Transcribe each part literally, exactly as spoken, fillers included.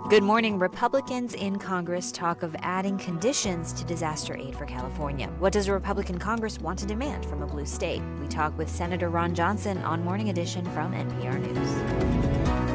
Good morning. Republicans in Congress talk of adding conditions to disaster aid for California. What does a Republican Congress want to demand from a blue state? We talk with Senator Ron Johnson on Morning Edition from N P R News.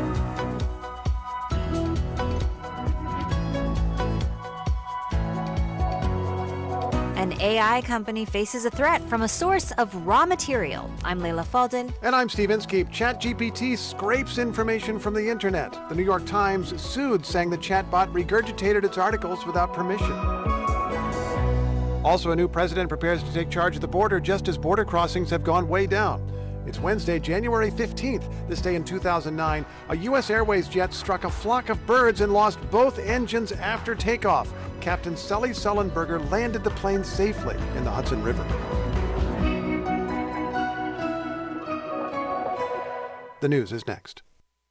An A I company faces a threat from a source of raw material. I'm Leila Fadel. And I'm Steve Inskeep. ChatGPT scrapes information from the internet. The New York Times sued, saying the chatbot regurgitated its articles without permission. Also, a new president prepares to take charge of the border just as border crossings have gone way down. It's Wednesday, January fifteenth. This day in two thousand nine, a U S Airways jet struck a flock of birds and lost both engines after takeoff. Captain Sully Sullenberger landed the plane safely in the Hudson River. The news is next.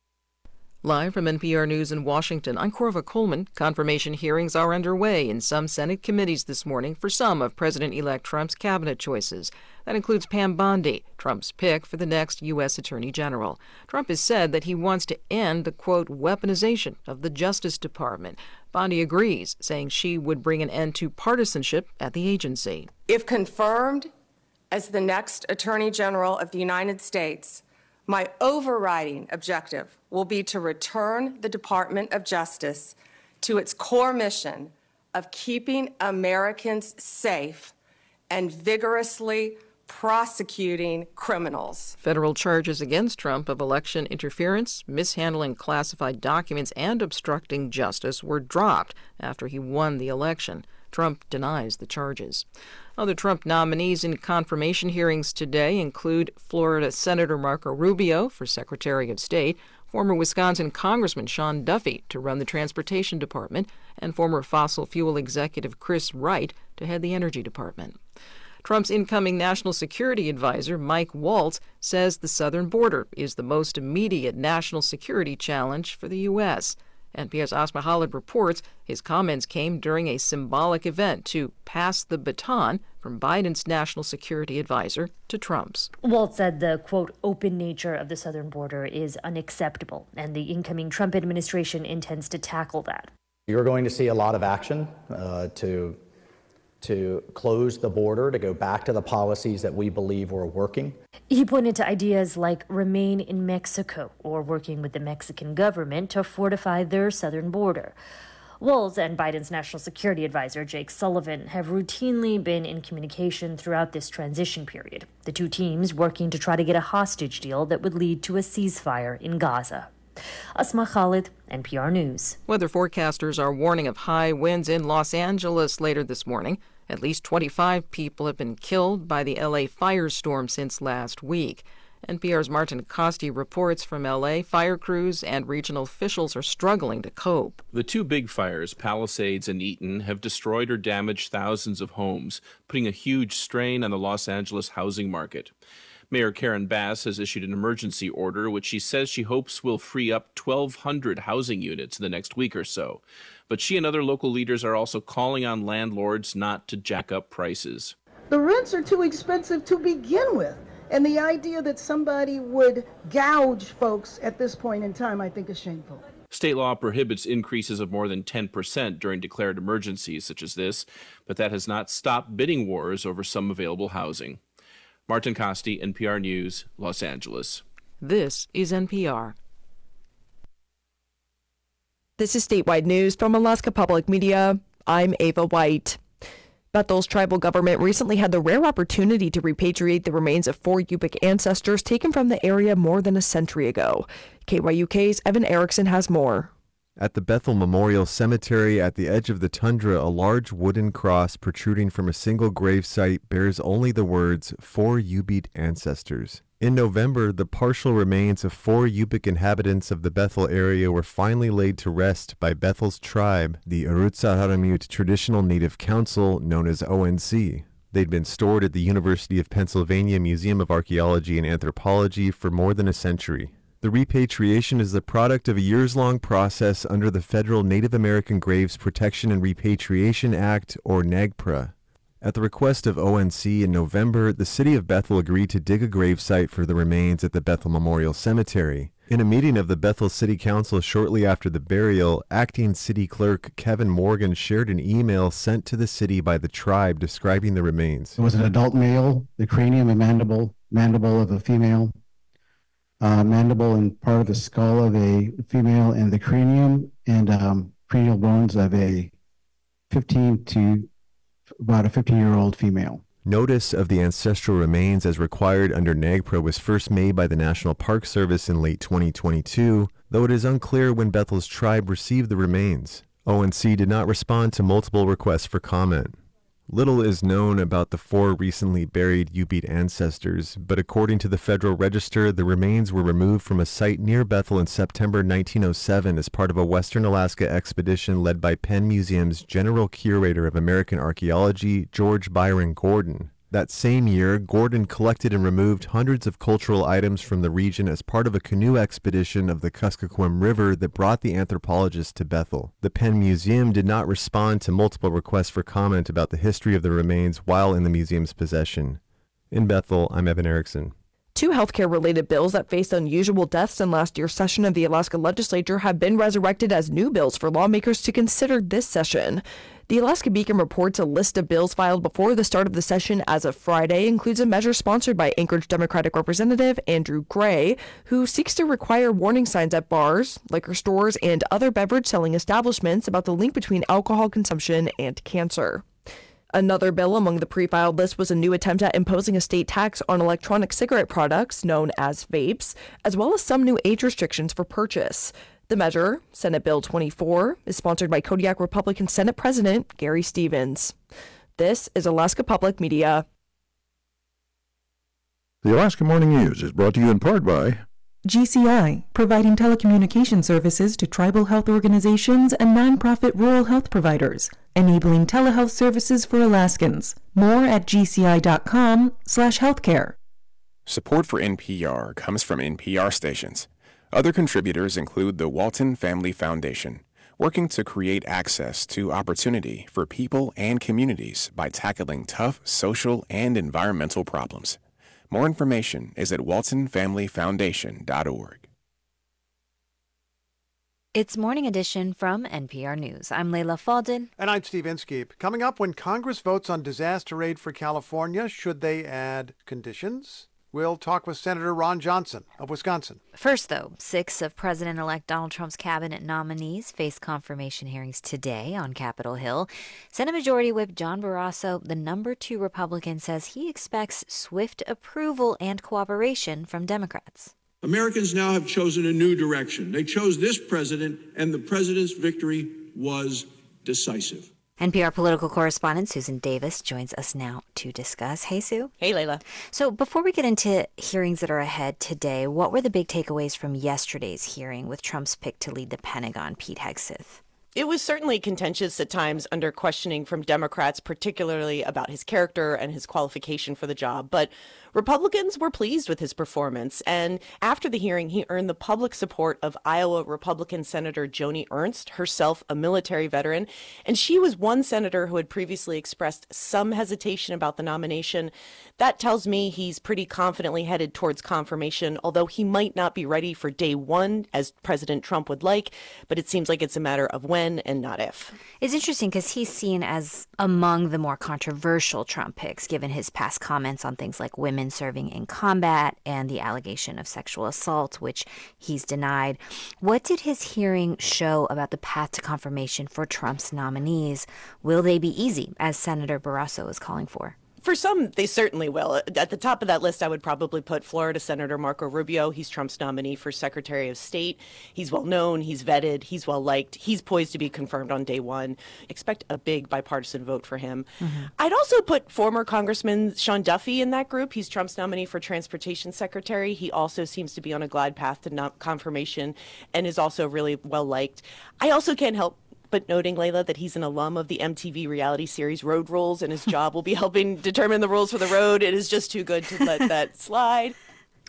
Live from N P R News in Washington, I'm Corva Coleman. Confirmation hearings are underway in some Senate committees this morning for some of President-elect Trump's cabinet choices. That includes Pam Bondi, Trump's pick for the next U S Attorney General. Trump has said that he wants to end the, quote, weaponization of the Justice Department. Bondi agrees, saying she would bring an end to partisanship at the agency. If confirmed as the next Attorney General of the United States, my overriding objective will be to return the Department of Justice to its core mission of keeping Americans safe and vigorously prosecuting criminals. Federal charges against Trump of election interference, mishandling classified documents, and obstructing justice were dropped after he won the election. Trump denies the charges. Other Trump nominees in confirmation hearings today include Florida Senator Marco Rubio for Secretary of State, former Wisconsin Congressman Sean Duffy to run the Transportation Department, and former fossil fuel executive Chris Wright to head the Energy Department. Trump's incoming national security advisor, Mike Waltz, says the southern border is the most immediate national security challenge for the U S N P R's Asma Khalid reports his comments came during a symbolic event to pass the baton from Biden's national security advisor to Trump's. Waltz said the, quote, open nature of the southern border is unacceptable, and the incoming Trump administration intends to tackle that. You're going to see a lot of action uh, to to close the border, to go back to the policies that we believe were working. He pointed to ideas like remain in Mexico or working with the Mexican government to fortify their southern border. Waltz and Biden's national security advisor, Jake Sullivan, have routinely been in communication throughout this transition period, the two teams working to try to get a hostage deal that would lead to a ceasefire in Gaza. Asma Khalid, N P R News. Weather forecasters are warning of high winds in Los Angeles later this morning. At least twenty-five people have been killed by the L A firestorm since last week. N P R's Martin Costi reports from L A fire crews and regional officials are struggling to cope. The two big fires, Palisades and Eaton, have destroyed or damaged thousands of homes, putting a huge strain on the Los Angeles housing market. Mayor Karen Bass has issued an emergency order, which she says she hopes will free up twelve hundred housing units in the next week or so. But she and other local leaders are also calling on landlords not to jack up prices. The rents are too expensive to begin with. And the idea that somebody would gouge folks at this point in time, I think, is shameful. State law prohibits increases of more than ten percent during declared emergencies such as this, but that has not stopped bidding wars over some available housing. Martin Costi, N P R News, Los Angeles. This is N P R. This is statewide news from Alaska Public Media. I'm Ava White. Bethel's tribal government recently had the rare opportunity to repatriate the remains of four Yupik ancestors taken from the area more than a century ago. K Y U K's Evan Erickson has more. At the Bethel Memorial Cemetery at the edge of the tundra, a large wooden cross protruding from a single grave site bears only the words, "For Yupik Ancestors." In November, the partial remains of four Yupik inhabitants of the Bethel area were finally laid to rest by Bethel's tribe, the Arutza Haramut Traditional Native Council, known as O N C. They'd been stored at the University of Pennsylvania Museum of Archaeology and Anthropology for more than a century. The repatriation is the product of a years-long process under the Federal Native American Graves Protection and Repatriation Act, or NAGPRA. At the request of O N C in November, the city of Bethel agreed to dig a gravesite for the remains at the Bethel Memorial Cemetery. In a meeting of the Bethel City Council shortly after the burial, acting city clerk Kevin Morgan shared an email sent to the city by the tribe describing the remains. It was an adult male, the cranium and mandible, mandible of a female, uh, mandible and part of the skull of a female, and the cranium and um, cranial bones of a fifteen to about a fifteen-year-old female. Notice of the ancestral remains as required under NAGPRA was first made by the National Park Service in late twenty twenty-two, though it is unclear when Bethel's tribe received the remains. O N C did not respond to multiple requests for comment. Little is known about the four recently buried Ute ancestors, but according to the Federal Register, the remains were removed from a site near Bethel in September nineteen oh seven as part of a Western Alaska expedition led by Penn Museum's General Curator of American Archaeology, George Byron Gordon. That same year, Gordon collected and removed hundreds of cultural items from the region as part of a canoe expedition of the Kuskokwim River that brought the anthropologist to Bethel. The Penn Museum did not respond to multiple requests for comment about the history of the remains while in the museum's possession. In Bethel, I'm Evan Erickson. Two healthcare-related bills that faced unusual deaths in last year's session of the Alaska Legislature have been resurrected as new bills for lawmakers to consider this session. The Alaska Beacon reports a list of bills filed before the start of the session as of Friday includes a measure sponsored by Anchorage Democratic Representative Andrew Gray, who seeks to require warning signs at bars, liquor stores, and other beverage selling establishments about the link between alcohol consumption and cancer. Another bill among the pre-filed list was a new attempt at imposing a state tax on electronic cigarette products, known as vapes, as well as some new age restrictions for purchase. The measure, Senate Bill twenty-four, is sponsored by Kodiak Republican Senate President Gary Stevens. This is Alaska Public Media. The Alaska Morning News is brought to you in part by G C I, providing telecommunication services to tribal health organizations and nonprofit rural health providers, enabling telehealth services for Alaskans. More at gci.com slash healthcare. Support for N P R comes from N P R stations. Other contributors include the Walton Family Foundation, working to create access to opportunity for people and communities by tackling tough social and environmental problems. More information is at walton family foundation dot org. It's Morning Edition from N P R News. I'm Layla Faldin. And I'm Steve Inskeep. Coming up, when Congress votes on disaster aid for California, should they add conditions? We'll talk with Senator Ron Johnson of Wisconsin. First, though, six of President-elect Donald Trump's cabinet nominees face confirmation hearings today on Capitol Hill. Senate Majority Whip John Barrasso, the number two Republican, says he expects swift approval and cooperation from Democrats. Americans now have chosen a new direction. They chose this president, and the president's victory was decisive. N P R political correspondent Susan Davis joins us now to discuss. Hey, Sue. Hey, Layla. So before we get into hearings that are ahead today, what were the big takeaways from yesterday's hearing with Trump's pick to lead the Pentagon, Pete Hegseth? It was certainly contentious at times under questioning from Democrats, particularly about his character and his qualification for the job. But Republicans were pleased with his performance. And after the hearing, he earned the public support of Iowa Republican Senator Joni Ernst, herself a military veteran. And she was one senator who had previously expressed some hesitation about the nomination. That tells me he's pretty confidently headed towards confirmation, although he might not be ready for day one, as President Trump would like. But it seems like it's a matter of when and not if. It's interesting because he's seen as among the more controversial Trump picks, given his past comments on things like women serving in combat and the allegation of sexual assault, which he's denied. What did his hearing show about the path to confirmation for Trump's nominees? Will they be easy, as Senator Barrasso is calling for? For some, they certainly will. At the top of that list, I would probably put Florida Senator Marco Rubio. He's Trump's nominee for Secretary of State. He's well known, he's vetted, he's well liked. He's poised to be confirmed on day one. Expect a big bipartisan vote for him. Mm-hmm. I'd also put former Congressman Sean Duffy in that group. He's Trump's nominee for Transportation Secretary. He also seems to be on a glide path to no- confirmation and is also really well liked. I also can't help but noting, Layla, that he's an alum of the M T V reality series Road Rules, and his job will be helping determine the rules for the road. It is just too good to let that slide.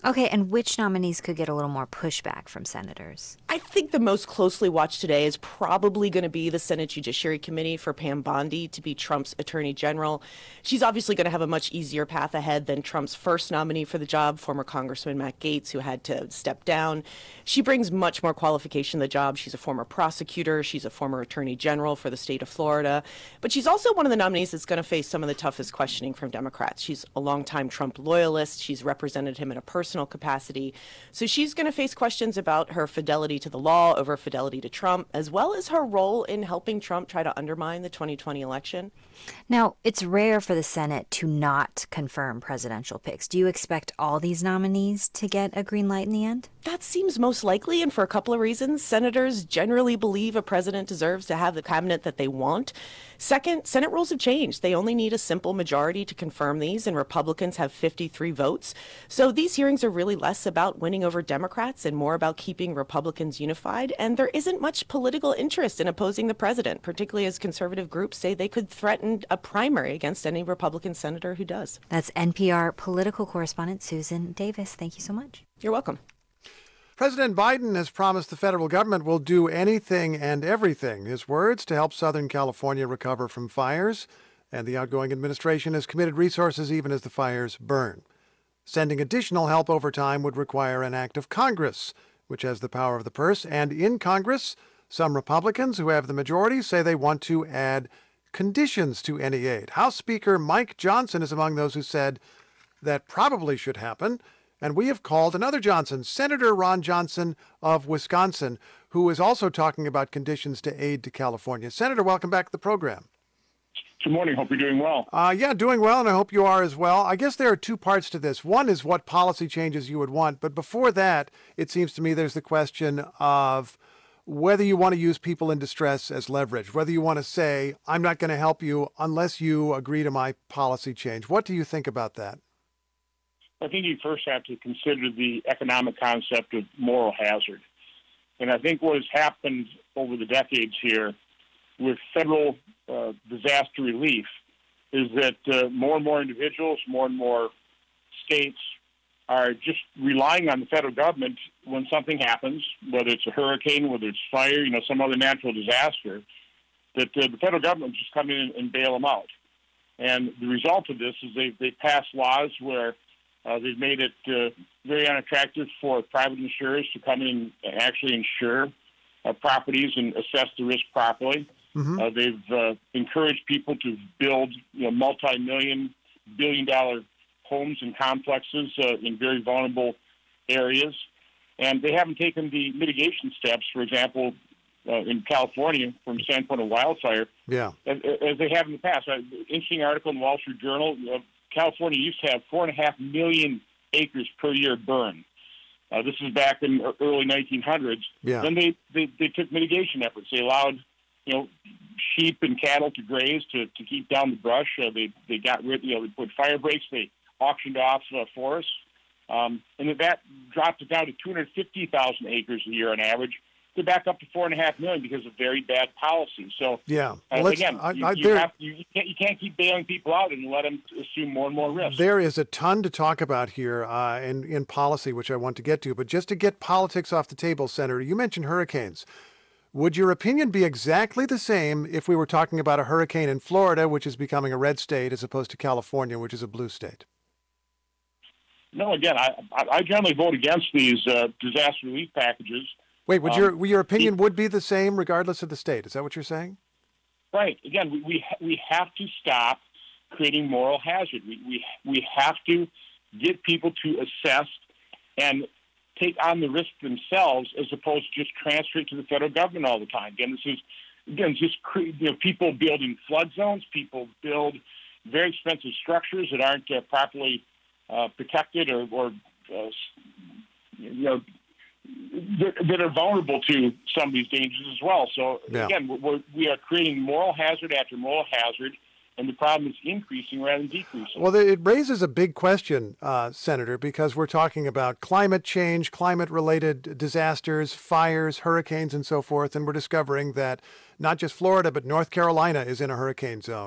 Okay, and which nominees could get a little more pushback from senators? I think the most closely watched today is probably going to be the Senate Judiciary Committee for Pam Bondi to be Trump's Attorney General. She's obviously going to have a much easier path ahead than Trump's first nominee for the job, former Congressman Matt Gaetz, who had to step down. She brings much more qualification to the job. She's a former prosecutor. She's a former Attorney General for the state of Florida. But she's also one of the nominees that's going to face some of the toughest questioning from Democrats. She's a longtime Trump loyalist. She's represented him in a personal capacity. So she's going to face questions about her fidelity to the law over fidelity to Trump, as well as her role in helping Trump try to undermine the twenty twenty election. Now, it's rare for the Senate to not confirm presidential picks. Do you expect all these nominees to get a green light in the end? That seems most likely, and for a couple of reasons. Senators generally believe a president deserves to have the cabinet that they want. Second, Senate rules have changed. They only need a simple majority to confirm these, and Republicans have fifty-three votes. So these hearings are really less about winning over Democrats and more about keeping Republicans unified. And there isn't much political interest in opposing the president, particularly as conservative groups say they could threaten a primary against any Republican senator who does. That's N P R political correspondent Susan Davis. Thank you so much. You're welcome. President Biden has promised the federal government will do anything and everything, his words, to help Southern California recover from fires, and the outgoing administration has committed resources even as the fires burn. Sending additional help over time would require an act of Congress, which has the power of the purse, and in Congress, some Republicans who have the majority say they want to add conditions to any aid. House Speaker Mike Johnson is among those who said that probably should happen. And we have called another Johnson, Senator Ron Johnson of Wisconsin, who is also talking about conditions to aid to California. Senator, welcome back to the program. Good morning. Hope you're doing well. Uh, yeah, doing well, and I hope you are as well. I guess there are two parts to this. One is what policy changes you would want. But before that, it seems to me there's the question of whether you want to use people in distress as leverage, whether you want to say, I'm not going to help you unless you agree to my policy change. What do you think about that? I think you first have to consider the economic concept of moral hazard. And I think what has happened over the decades here with federal uh, disaster relief is that uh, more and more individuals, more and more states are just relying on the federal government when something happens, whether it's a hurricane, whether it's fire, you know, some other natural disaster, that uh, the federal government just come in and bail them out. And the result of this is they they pass laws where Uh, they've made it uh, very unattractive for private insurers to come in and actually insure uh, properties and assess the risk properly. Mm-hmm. Uh, they've uh, encouraged people to build, you know, multi-million, billion-dollar homes and complexes uh, in very vulnerable areas. And they haven't taken the mitigation steps, for example, uh, in California, from the standpoint of wildfire, yeah. as, as they have in the past. An interesting article in the Wall Street Journal, uh, California used to have four and a half million acres per year burned. Uh, this is back in the early nineteen hundreds. Yeah. Then they, they, they took mitigation efforts. They allowed, you know, sheep and cattle to graze to, to keep down the brush. Uh, they they got rid, you know, they put fire breaks. They auctioned off uh, forests, um, and that dropped it down to two hundred fifty thousand acres a year on average. They're back up to four and a half million because of very bad policy. So yeah, well, uh, again, I, you, I, you, there, have, you, you, can't, you can't keep bailing people out and let them assume more and more risk. There is a ton to talk about here uh, in in policy, which I want to get to. But just to get politics off the table, Senator, you mentioned hurricanes. Would your opinion be exactly the same if we were talking about a hurricane in Florida, which is becoming a red state, as opposed to California, which is a blue state? No, again, I I generally vote against these uh, disaster relief packages. Wait, would um, your your opinion would be the same regardless of the state? Is that what you're saying? Right. Again, we we, we have to stop creating moral hazard. We, we we have to get people to assess and take on the risk themselves, as opposed to just transfer it to the federal government all the time. Again, this is again just you know people building flood zones, people build very expensive structures that aren't uh, properly uh, protected or, or uh, you know. that are vulnerable to some of these dangers as well. So, yeah. again, we're, we are creating moral hazard after moral hazard, and the problem is increasing rather than decreasing. Well, it raises a big question, uh, Senator, because we're talking about climate change, climate-related disasters, fires, hurricanes, and so forth, and we're discovering that not just Florida, but North Carolina is in a hurricane zone.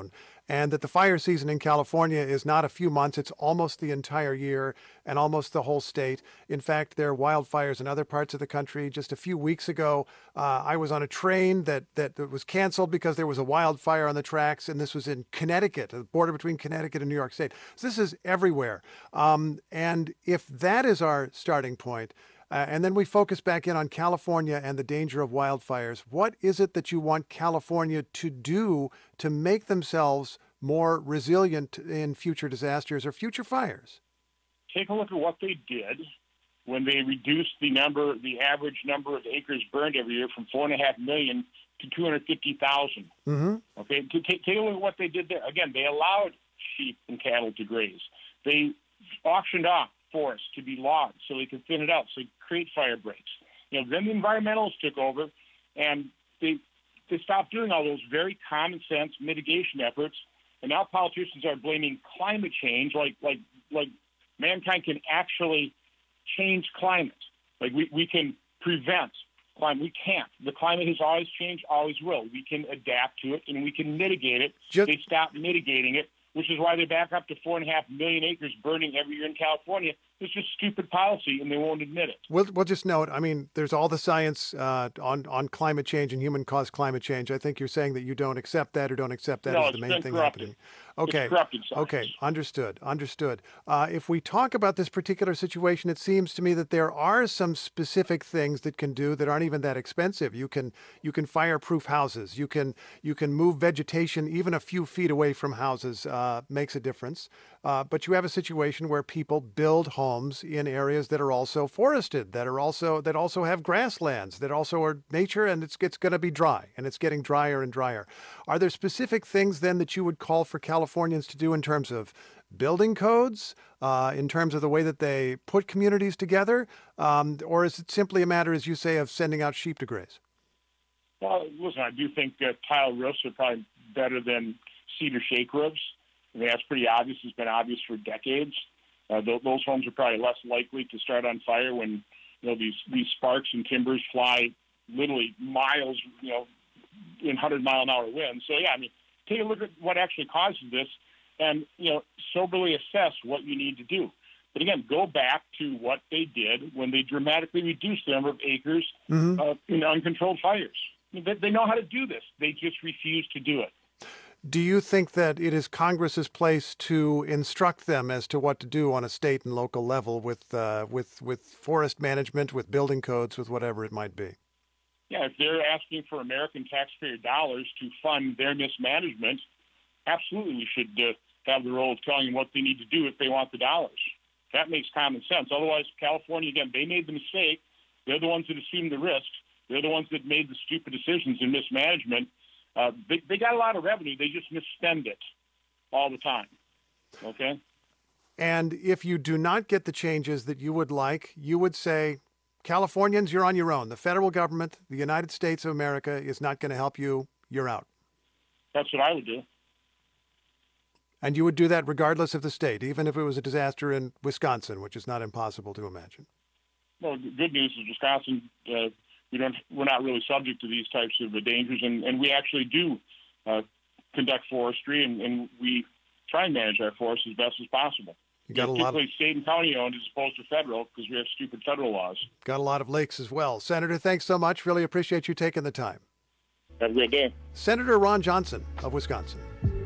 and that the fire season in California is not a few months, it's almost the entire year and almost the whole state. In fact, there are wildfires in other parts of the country. Just a few weeks ago, uh, I was on a train that, that, that was canceled because there was a wildfire on the tracks, and this was in Connecticut, the border between Connecticut and New York State. So this is everywhere. Um, and if that is our starting point, Uh, and then we focus back in on California and the danger of wildfires. What is it that you want California to do to make themselves more resilient in future disasters or future fires? Take a look at what they did when they reduced the number, the average number of acres burned every year from four and a half million to two hundred fifty thousand. Mm-hmm. Okay, to take, take a look at what they did there. Again, they allowed sheep and cattle to graze. They auctioned off forests to be logged so they could thin it out, so they could create fire breaks. You know, then the environmentalists took over, and they they stopped doing all those very common sense mitigation efforts. And now politicians are blaming climate change, like like like mankind can actually change climate. Like we, we can prevent climate. We can't. The climate has always changed, always will. We can adapt to it, and we can mitigate it. Just, they stopped mitigating it, which is why they're back up to four and a half million acres burning every year in California. It's just stupid policy, and they won't admit it. We'll, we'll just note, I mean, there's all the science uh, on, on climate change and human-caused climate change. I think you're saying that you don't accept that or don't accept that no, as the main thing corrupted. happening. Okay. It's corrupted science. Okay. Understood. Understood. Uh, if we talk about this particular situation, it seems to me that there are some specific things that can do that aren't even that expensive. You can you can fireproof houses. You can you can move vegetation even a few feet away from houses. Uh, makes a difference. Uh, but you have a situation where people build homes in areas that are also forested, that are also that also have grasslands, that also are nature, and it's it's going to be dry, and it's getting drier and drier. Are there specific things then that you would call for Californians to do in terms of building codes, uh, in terms of the way that they put communities together, um, or is it simply a matter, as you say, of sending out sheep to graze? Well, listen, I do think that tile roofs are probably better than cedar shake roofs. I mean, that's pretty obvious. It's been obvious for decades. Uh, th- those homes are probably less likely to start on fire when, you know, these, these sparks and timbers fly literally miles, you know, in one hundred mile an hour winds. So, yeah, I mean, take a look at what actually causes this and, you know, soberly assess what you need to do. But again, go back to what they did when they dramatically reduced the number of acres mm-hmm. uh, in uncontrolled fires. I mean, they, they know how to do this. They just refuse to do it. Do you think that it is Congress's place to instruct them as to what to do on a state and local level with uh, with with forest management, with building codes, with whatever it might be? Yeah, if they're asking for American taxpayer dollars to fund their mismanagement, absolutely we should uh, have the role of telling them what they need to do if they want the dollars. That makes common sense. Otherwise, California, again, they made the mistake. They're the ones that assumed the risks. They're the ones that made the stupid decisions in mismanagement. Uh, they, they got a lot of revenue. They just misspend it all the time. Okay? And if you do not get the changes that you would like, you would say, Californians, you're on your own. The federal government, the United States of America, is not going to help you. You're out. That's what I would do. And you would do that regardless of the state, even if it was a disaster in Wisconsin, which is not impossible to imagine. Well, the good news is Wisconsin, uh, we don't, we're not really subject to these types of uh, dangers, and, and we actually do uh, conduct forestry, and, and we try and manage our forests as best as possible. You got a lot particularly of, state and county owned as opposed to federal, because we have stupid federal laws. Got a lot of lakes as well. Senator, thanks so much. Really appreciate you taking the time. Have a great day. Senator Ron Johnson of Wisconsin.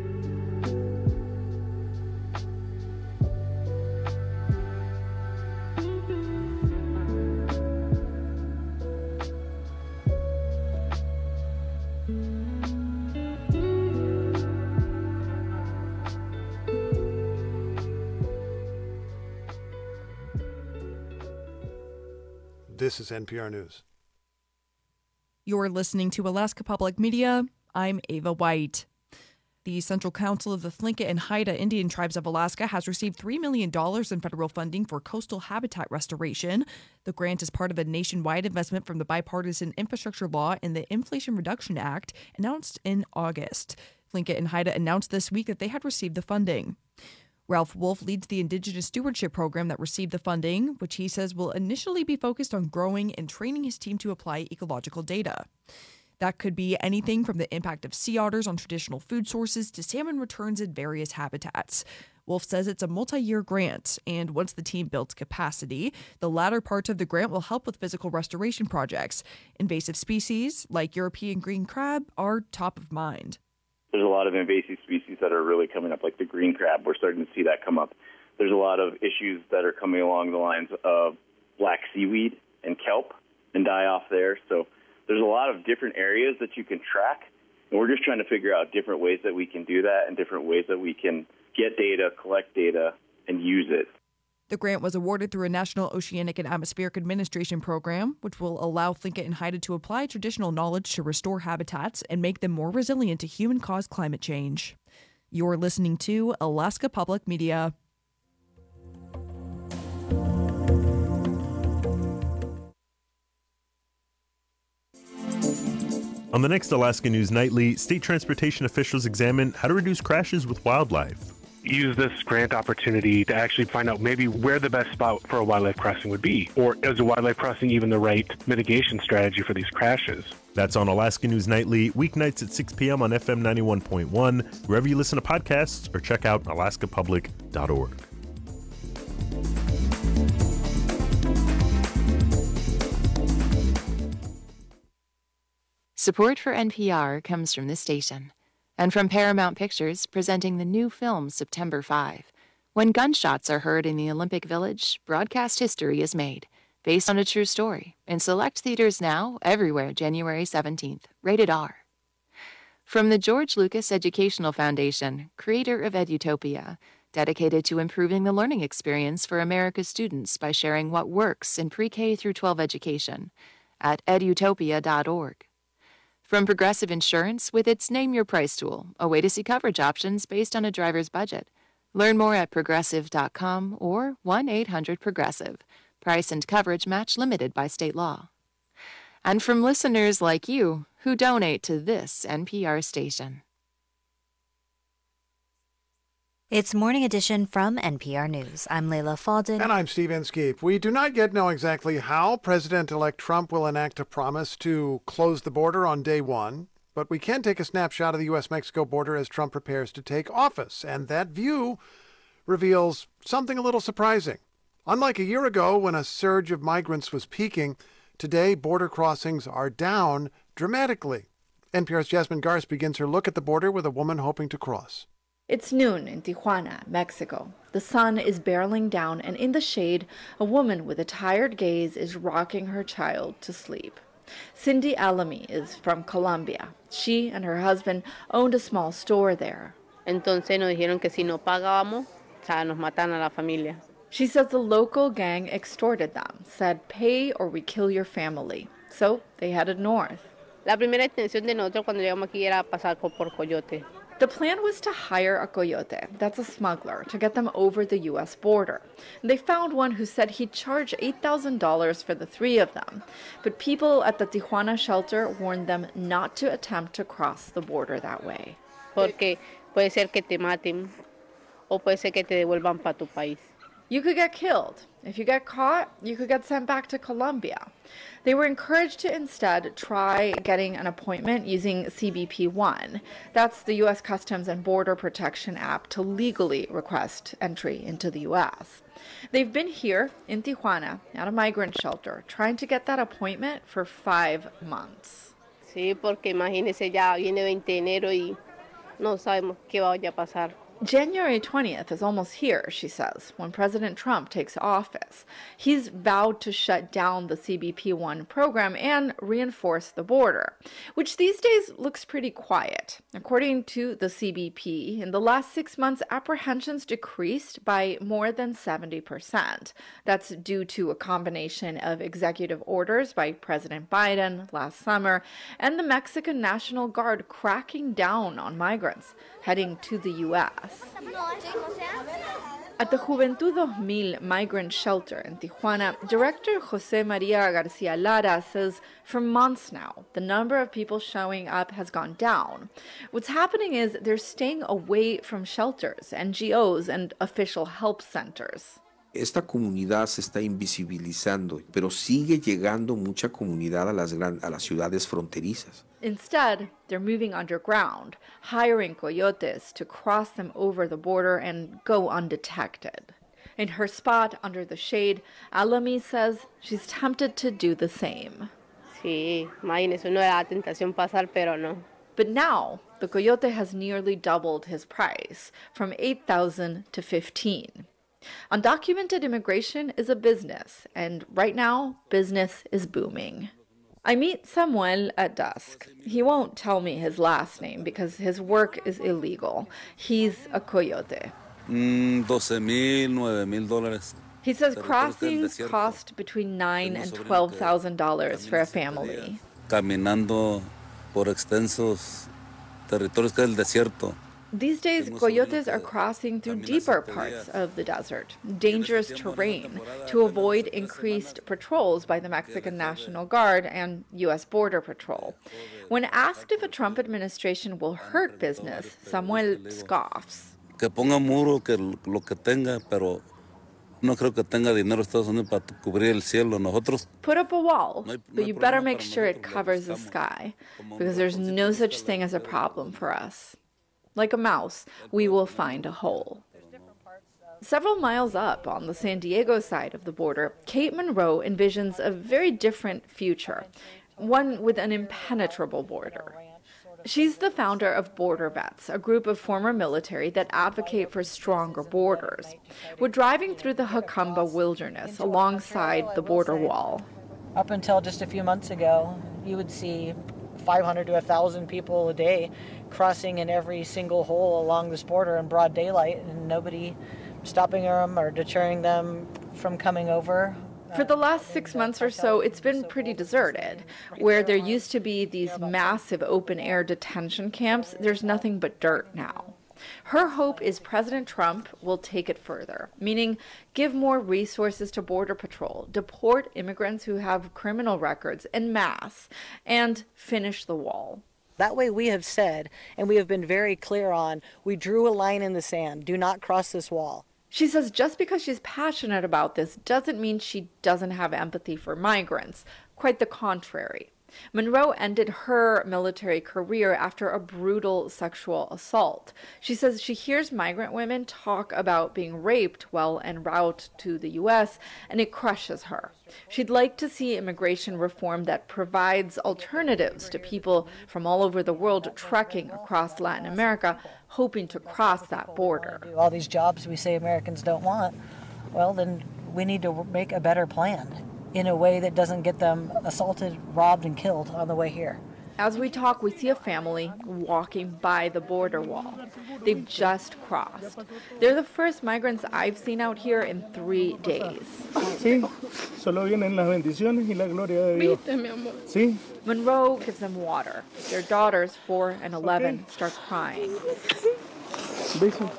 This is N P R News. You're listening to Alaska Public Media. I'm Ava White. The Central Council of the Tlingit and Haida Indian Tribes of Alaska has received three million dollars in federal funding for coastal habitat restoration. The grant is part of a nationwide investment from the Bipartisan Infrastructure Law and the Inflation Reduction Act, announced in August. Tlingit and Haida announced this week that they had received the funding. Ralph Wolf leads the Indigenous Stewardship Program that received the funding, which he says will initially be focused on growing and training his team to apply ecological data. That could be anything from the impact of sea otters on traditional food sources to salmon returns in various habitats. Wolf says it's a multi-year grant, and once the team builds capacity, the latter part of the grant will help with physical restoration projects. Invasive species, like European green crab, are top of mind. There's a lot of invasive species that are really coming up, like the green crab. We're starting to see that come up. There's a lot of issues that are coming along the lines of black seaweed and kelp and die-off there. So there's a lot of different areas that you can track, and we're just trying to figure out different ways that we can do that and different ways that we can get data, collect data, and use it. The grant was awarded through a National Oceanic and Atmospheric Administration program, which will allow Tlingit and Haida to apply traditional knowledge to restore habitats and make them more resilient to human-caused climate change. You're listening to Alaska Public Media. On the next Alaska News Nightly, state transportation officials examine how to reduce crashes with wildlife. Use this grant opportunity to actually find out maybe where the best spot for a wildlife crossing would be, or is a wildlife crossing even the right mitigation strategy for these crashes? That's on Alaska News Nightly, weeknights at six p.m. on F M ninety-one point one, wherever you listen to podcasts, or check out alaska public dot org. Support for N P R comes from this station and from Paramount Pictures, presenting the new film September fifth. When gunshots are heard in the Olympic Village, broadcast history is made, based on a true story, in select theaters now, everywhere January seventeenth. Rated R. From the George Lucas Educational Foundation, creator of Edutopia, dedicated to improving the learning experience for America's students by sharing what works in pre-K through twelve education, at edutopia dot org. From Progressive Insurance with its Name Your Price tool, a way to see coverage options based on a driver's budget. Learn more at progressive dot com or one eight hundred progressive. Price and coverage match limited by state law. And from listeners like you who donate to this N P R station. It's Morning Edition from N P R News. I'm Layla Falden. And I'm Steve Inskeep. We do not yet know exactly how President-elect Trump will enact a promise to close the border on day one, but we can take a snapshot of the U S Mexico border as Trump prepares to take office, and that view reveals something a little surprising. Unlike a year ago when a surge of migrants was peaking, today border crossings are down dramatically. N P R's Jasmine Garce begins her look at the border with a woman hoping to cross. It's noon in Tijuana, Mexico. The sun is barreling down, and in the shade, a woman with a tired gaze is rocking her child to sleep. Cindy Alamy is from Colombia. She and her husband owned a small store there. Entonces nos dijeron que si no pagábamos, nos matan a la familia. She says the local gang extorted them, said, "Pay or we kill your family." So they headed north. La primera intención de nosotros cuando llegamos aquí era pasar por Coyote. The plan was to hire a coyote, that's a smuggler, to get them over the U S border. They found one who said he'd charge eight thousand dollars for the three of them. But people at the Tijuana shelter warned them not to attempt to cross the border that way. Porque puede ser que te maten o puede ser que te devuelvan para tu país. You could get killed. If you get caught, you could get sent back to Colombia. They were encouraged to instead try getting an appointment using C B P one. That's the U S Customs and Border Protection app to legally request entry into the U S. They've been here in Tijuana at a migrant shelter trying to get that appointment for five months. Sí, porque imagínese ya viene veinte de enero y no sabemos qué vaya a pasar. January twentieth is almost here, she says, when President Trump takes office. He's vowed to shut down the C B P one program and reinforce the border, which these days looks pretty quiet. According to the C B P, in the last six months, apprehensions decreased by more than seventy percent. That's due to a combination of executive orders by President Biden last summer and the Mexican National Guard cracking down on migrants heading to the U S. At the Juventud two mil migrant shelter in Tijuana, Director Jose Maria Garcia Lara says for months now, the number of people showing up has gone down. What's happening is they're staying away from shelters, N G Os, and official help centers. esta comunidad se está invisibilizando, pero sigue llegando mucha comunidad a las, gran, a las ciudades fronterizas. Instead, they're moving underground, hiring coyotes to cross them over the border and go undetected. In her spot under the shade, Alami says she's tempted to do the same. Sí, imagínese, uno da tentación pasar, pero no. But now, the coyote has nearly doubled his price, from eight thousand dollars to fifteen thousand dollars. Undocumented immigration is a business, and right now, business is booming. I meet Samuel at dusk. He won't tell me his last name because his work is illegal. He's a coyote. Mm, doce mil, nueve mil dólares. He says crossings cost between nine and twelve thousand dollars for a family. Caminando por extensos territorios que es el desierto. These days, coyotes are crossing through deeper parts of the desert, dangerous terrain, to avoid increased patrols by the Mexican National Guard and U S Border Patrol. When asked if a Trump administration will hurt business, Samuel scoffs. Que ponga muro, que lo que tenga, pero no creo que tenga dinero Estados Unidos para cubrir el cielo. Nosotros Put up a wall, but you better make sure it covers the sky, because there's no such thing as a problem for us. Like a mouse, we will find a hole. Several miles up on the San Diego side of the border, Kate Monroe envisions a very different future, one with an impenetrable border. She's the founder of Border Vets, a group of former military that advocate for stronger borders. We're driving through the Jacamba wilderness alongside the border wall. Up until just a few months ago, you would see five hundred to one thousand people a day crossing in every single hole along this border in broad daylight, and nobody stopping them or deterring them from coming over. For the last six months or so, it's been pretty deserted. Where there used to be these massive open-air detention camps, there's nothing but dirt now. Her hope is President Trump will take it further, meaning give more resources to Border Patrol, deport immigrants who have criminal records en masse, and finish the wall. That way we have said, and we have been very clear on, we drew a line in the sand. Do not cross this wall. She says just because she's passionate about this doesn't mean she doesn't have empathy for migrants. Quite the contrary. Monroe ended her military career after a brutal sexual assault. She says she hears migrant women talk about being raped while en route to the U S, and it crushes her. She'd like to see immigration reform that provides alternatives to people from all over the world trekking across Latin America, hoping to cross that border. All these jobs we say Americans don't want, well, then we need to make a better plan in a way that doesn't get them assaulted, robbed, and killed on the way here. As we talk, we see a family walking by the border wall. They've just crossed. They're the first migrants I've seen out here in three days. Sí, solo vienen las bendiciones y la gloria de Dios. Sí. Monroe gives them water. Their daughters, four and eleven, start crying. Beso.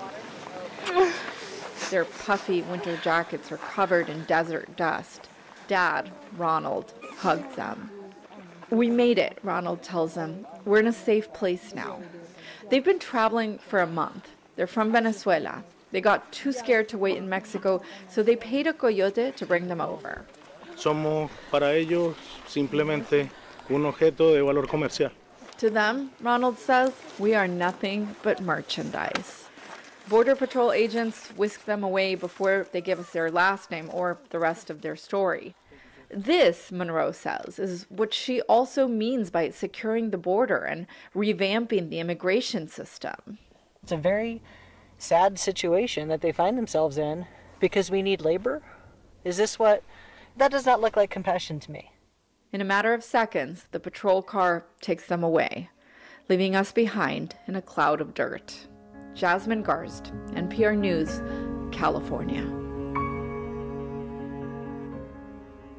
Their puffy winter jackets are covered in desert dust. Dad, Ronald, hugs them. We made it, Ronald tells them. We're in a safe place now. They've been traveling for a month. They're from Venezuela. They got too scared to wait in Mexico, so they paid a coyote to bring them over. Somos para ellos simplemente un objeto de valor comercial. To them, Ronald says, we are nothing but merchandise. Border Patrol agents whisk them away before they give us their last name or the rest of their story. This, Monroe says, is what she also means by securing the border and revamping the immigration system. It's a very sad situation that they find themselves in because we need labor. Is this what? That does not look like compassion to me. In a matter of seconds, the patrol car takes them away, leaving us behind in a cloud of dirt. Jasmine Garst, N P R News, California.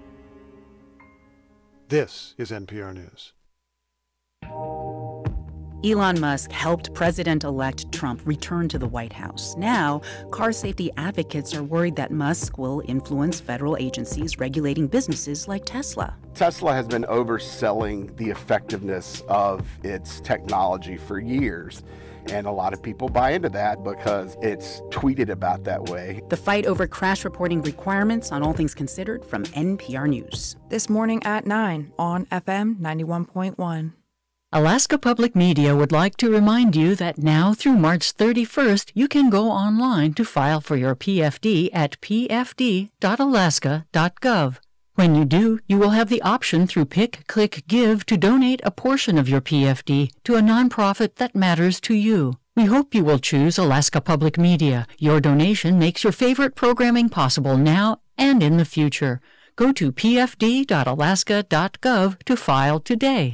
This is N P R News. Elon Musk helped President-elect Trump return to the White House. Now, car safety advocates are worried that Musk will influence federal agencies regulating businesses like Tesla. Tesla has been overselling the effectiveness of its technology for years. And a lot of people buy into that because it's tweeted about that way. The fight over crash reporting requirements on All Things Considered from N P R News. This morning at nine on F M ninety-one point one. Alaska Public Media would like to remind you that now through March thirty-first, you can go online to file for your P F D at p f d dot alaska dot gov. When you do, you will have the option through Pick, Click, Give to donate a portion of your P F D to a nonprofit that matters to you. We hope you will choose Alaska Public Media. Your donation makes your favorite programming possible now and in the future. Go to p f d dot alaska dot gov to file today.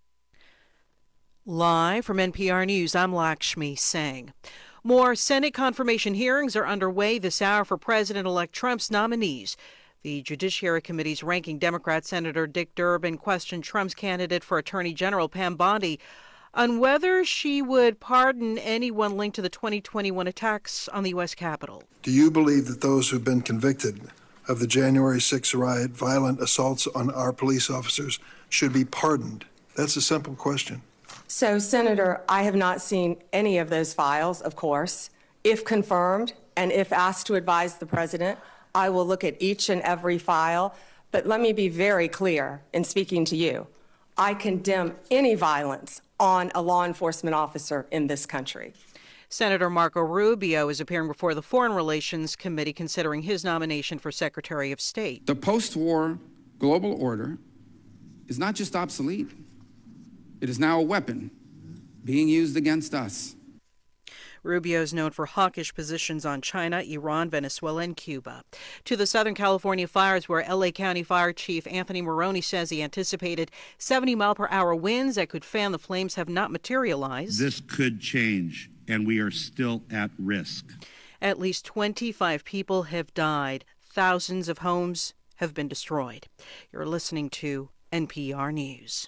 Live from N P R News, I'm Lakshmi Singh. More Senate confirmation hearings are underway this hour for President-elect Trump's nominees. The Judiciary Committee's ranking Democrat Senator Dick Durbin questioned Trump's candidate for Attorney General Pam Bondi on whether she would pardon anyone linked to the twenty twenty-one attacks on the U S Capitol. Do you believe that those who've been convicted of the January sixth riot, violent assaults on our police officers, should be pardoned? That's a simple question. So, Senator, I have not seen any of those files, of course. If confirmed and if asked to advise the president, I will look at each and every file. But let me be very clear in speaking to you. I condemn any violence on a law enforcement officer in this country. Senator Marco Rubio is appearing before the Foreign Relations Committee considering his nomination for Secretary of State. The post-war global order is not just obsolete. It is now a weapon being used against us. Rubio is known for hawkish positions on China, Iran, Venezuela, and Cuba. To the Southern California fires, where L A County Fire Chief Anthony Maroney says he anticipated seventy mile per hour winds that could fan the flames have not materialized. This could change, and we are still at risk. At least twenty-five people have died. Thousands of homes have been destroyed. You're listening to N P R News.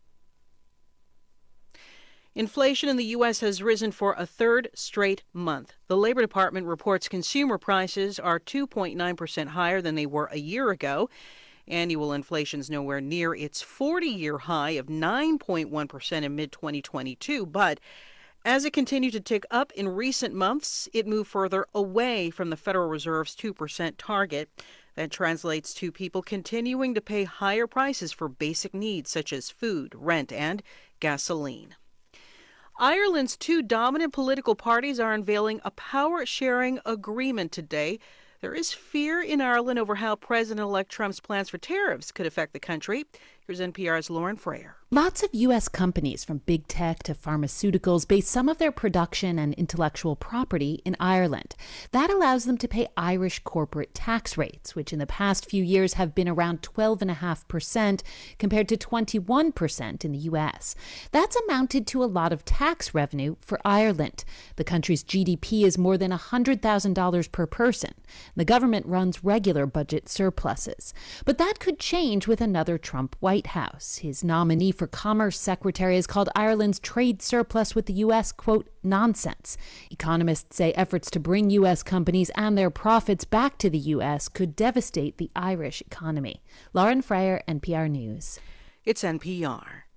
Inflation in the U S has risen for a third straight month. The Labor Department reports consumer prices are two point nine percent higher than they were a year ago. Annual inflation is nowhere near its forty-year high of nine point one percent in mid twenty twenty-two. But as it continued to tick up in recent months, it moved further away from the Federal Reserve's two percent target. That translates to people continuing to pay higher prices for basic needs such as food, rent, and gasoline. Ireland's two dominant political parties are unveiling a power-sharing agreement today. There is fear in Ireland over how President-elect Trump's plans for tariffs could affect the country. Here's N P R's Lauren Frayer. Lots of U S companies, from big tech to pharmaceuticals, base some of their production and intellectual property in Ireland. That allows them to pay Irish corporate tax rates, which in the past few years have been around twelve point five percent compared to twenty-one percent in the U S. That's amounted to a lot of tax revenue for Ireland. The country's G D P is more than one hundred thousand dollars per person. The government runs regular budget surpluses. But that could change with another Trump White House. His nominee for Commerce Secretary has called Ireland's trade surplus with the U S, quote, nonsense. Economists say efforts to bring U S companies and their profits back to the U S could devastate the Irish economy. Lauren Frayer, N P R News. It's N P R.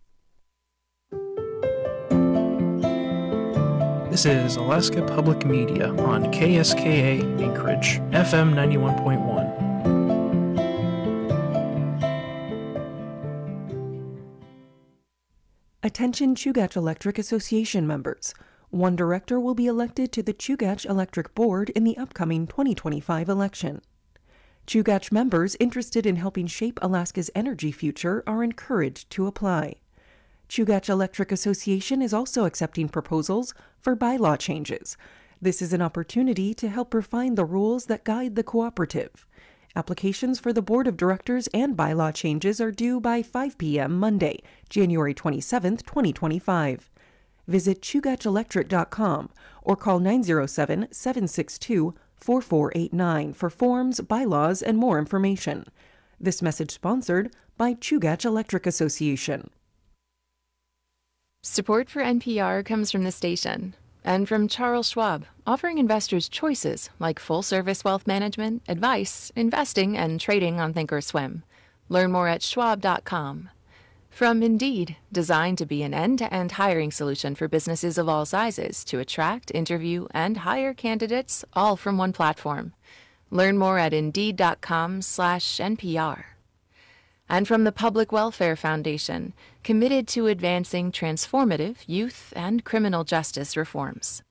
This is Alaska Public Media on K S K A Anchorage, F M ninety-one point one. Attention Chugach Electric Association members. One director will be elected to the Chugach Electric Board in the upcoming twenty twenty-five election. Chugach members interested in helping shape Alaska's energy future are encouraged to apply. Chugach Electric Association is also accepting proposals for bylaw changes. This is an opportunity to help refine the rules that guide the cooperative. Applications for the Board of Directors and bylaw changes are due by five p.m. Monday, January twenty-seventh, twenty twenty-five. Visit chugach electric dot com or call nine oh seven, seven six two, four four eight nine for forms, bylaws, and more information. This message sponsored by Chugach Electric Association. Support for N P R comes from the station and from Charles Schwab, offering investors choices like full-service wealth management, advice, investing, and trading on Thinkorswim. Learn more at schwab dot com. From Indeed, designed to be an end-to-end hiring solution for businesses of all sizes to attract, interview, and hire candidates all from one platform. Learn more at indeed dot com slash N P R. And from the Public Welfare Foundation, committed to advancing transformative youth and criminal justice reforms.